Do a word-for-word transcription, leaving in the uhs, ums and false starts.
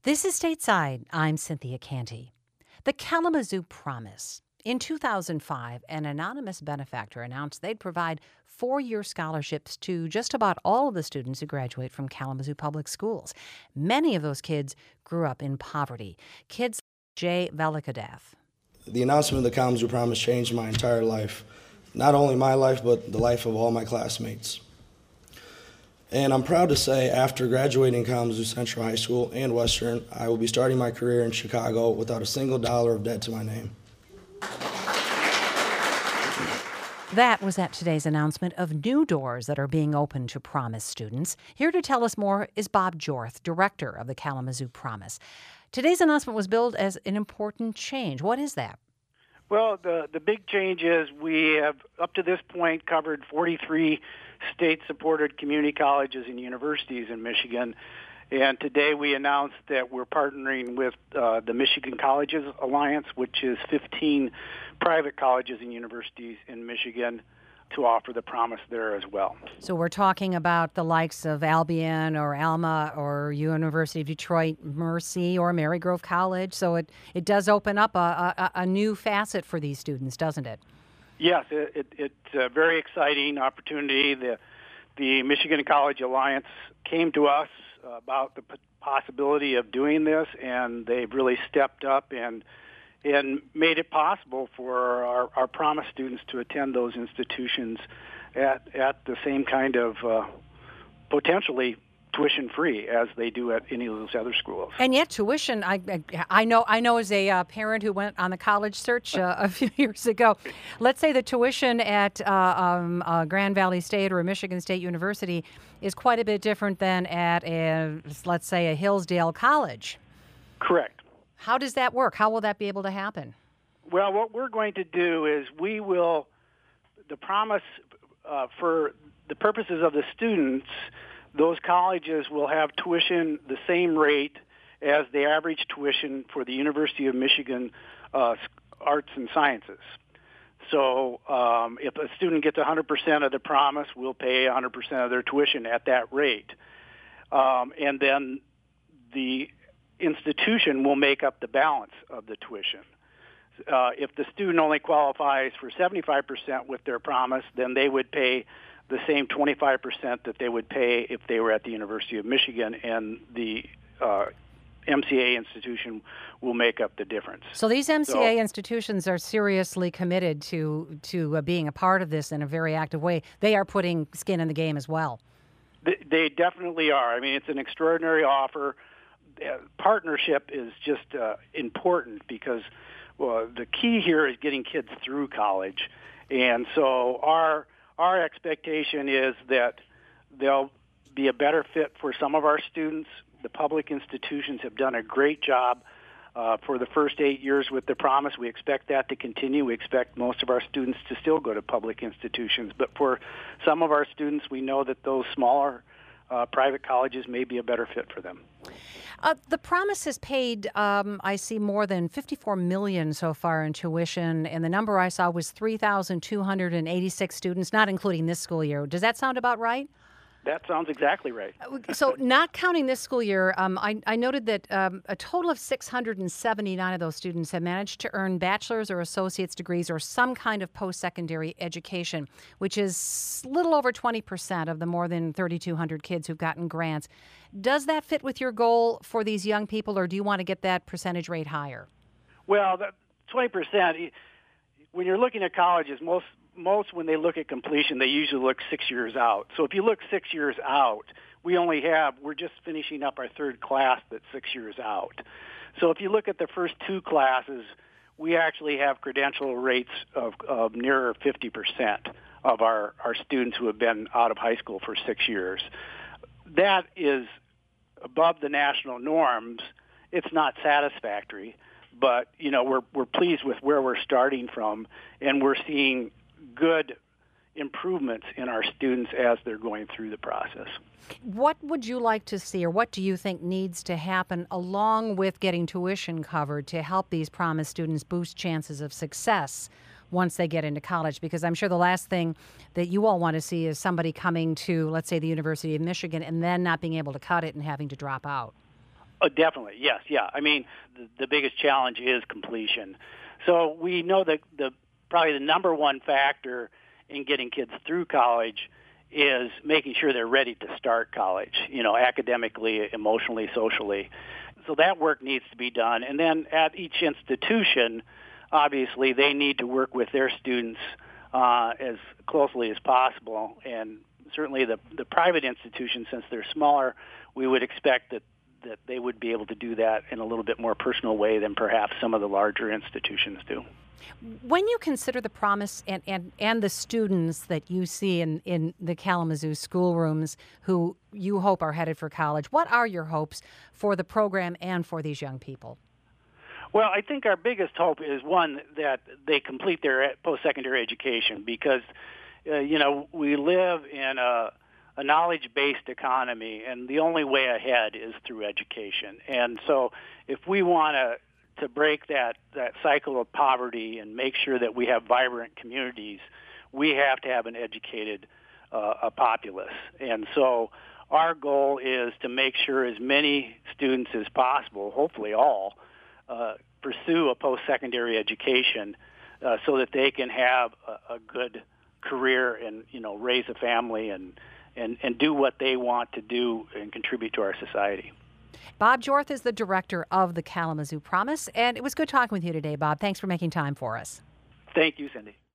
This is Stateside. I'm Cynthia Canty. The Kalamazoo Promise. In two thousand five, an anonymous benefactor announced they'd provide four-year scholarships to just about all of the students who graduate from Kalamazoo Public Schools. Many of those kids grew up in poverty. Kids like Jay Velikadath. The announcement of the Kalamazoo Promise changed my entire life. Not only my life, but the life of all my classmates. And I'm proud to say, after graduating Kalamazoo Central High School and Western, I will be starting my career in Chicago without a single dollar of debt to my name. That was at today's announcement of new doors that are being opened to Promise students. Here to tell us more is Bob Jorth, director of the Kalamazoo Promise. Today's announcement was billed as an important change. What is that? Well, the, the big change is we have, up to this point, covered forty-three state-supported community colleges and universities in Michigan. And today we announced that we're partnering with uh, the Michigan Colleges Alliance, which is fifteen private colleges and universities in Michigan, to offer the Promise there as well. So we're talking about the likes of Albion or Alma or University of Detroit Mercy or Marygrove College. So it, it does open up a, a, a new facet for these students, doesn't it? Yes, it, it, it's a very exciting opportunity. The, the Michigan College Alliance came to us about the possibility of doing this, and they've really stepped up and and made it possible for our, our Promise students to attend those institutions at at the same kind of uh, potentially tuition-free as they do at any of those other schools. And yet tuition, I, I, I know I know as a uh, parent who went on the college search uh, a few years ago, let's say the tuition at uh, um, uh, Grand Valley State or Michigan State University is quite a bit different than at, a, let's say, a Hillsdale College. Correct. How does that work? How will that be able to happen? Well, what we're going to do is we will, the Promise, uh, for the purposes of the students, those colleges will have tuition the same rate as the average tuition for the University of Michigan uh, Arts and Sciences. So um, if a student gets one hundred percent of the Promise, we'll pay one hundred percent of their tuition at that rate. Um, and then the institution will make up the balance of the tuition. Uh, if the student only qualifies for seventy-five percent with their Promise, then they would pay the same twenty-five percent that they would pay if they were at the University of Michigan, and the uh, M C A institution will make up the difference. So these M C A so, institutions are seriously committed to, to uh, being a part of this in a very active way. They are putting skin in the game as well. They, they definitely are. I mean, it's an extraordinary offer. Uh, partnership is just uh, important because well, the key here is getting kids through college. And so our our expectation is that they'll be a better fit for some of our students. The public institutions have done a great job uh, for the first eight years with the Promise. We expect that to continue. We expect most of our students to still go to public institutions. But for some of our students, we know that those smaller uh, private colleges may be a better fit for them. Uh, the Promise has paid, um, I see, more than fifty-four million dollars so far in tuition, and the number I saw was three thousand two hundred eighty-six students, not including this school year. Does that sound about right? That sounds exactly right. So not counting this school year, um, I, I noted that um, a total of six hundred seventy-nine of those students have managed to earn bachelor's or associate's degrees or some kind of post-secondary education, which is a little over twenty percent of the more than thirty-two hundred kids who've gotten grants. Does that fit with your goal for these young people, or do you want to get that percentage rate higher? Well, that twenty percent, when you're looking at colleges, most Most, when they look at completion, they usually look six years out. So if you look six years out, we only have, we're just finishing up our third class that's six years out. So if you look at the first two classes, we actually have credential rates of, of nearer fifty percent of our, our students who have been out of high school for six years. That is above the national norms. It's not satisfactory, but, you know, we're, we're pleased with where we're starting from, and we're seeing good improvements in our students as they're going through the process. What would you like to see, or what do you think needs to happen along with getting tuition covered to help these Promise students boost chances of success once they get into college? Because I'm sure the last thing that you all want to see is somebody coming to, let's say, the University of Michigan and then not being able to cut it and having to drop out. Oh, definitely, yes, yeah. I mean, the, the biggest challenge is completion. So we know that the probably the number one factor in getting kids through college is making sure they're ready to start college, you know, academically, emotionally, socially. So that work needs to be done. And then at each institution, obviously, they need to work with their students uh, as closely as possible. And certainly the, the private institutions, since they're smaller, we would expect that, that they would be able to do that in a little bit more personal way than perhaps some of the larger institutions do. When you consider the promise and, and, and the students that you see in, in the Kalamazoo schoolrooms who you hope are headed for college, what are your hopes for the program and for these young people? Well, I think our biggest hope is, one, that they complete their post-secondary education because, uh, you know, we live in a, a knowledge-based economy, and the only way ahead is through education. And so if we want to to break that, that cycle of poverty and make sure that we have vibrant communities, we have to have an educated uh, a populace. And so our goal is to make sure as many students as possible, hopefully all, uh, pursue a post-secondary education uh, so that they can have a, a good career and, you know, raise a family and, and, and do what they want to do and contribute to our society. Bob Jorth is the director of the Kalamazoo Promise, and it was good talking with you today, Bob. Thanks for making time for us. Thank you, Cindy.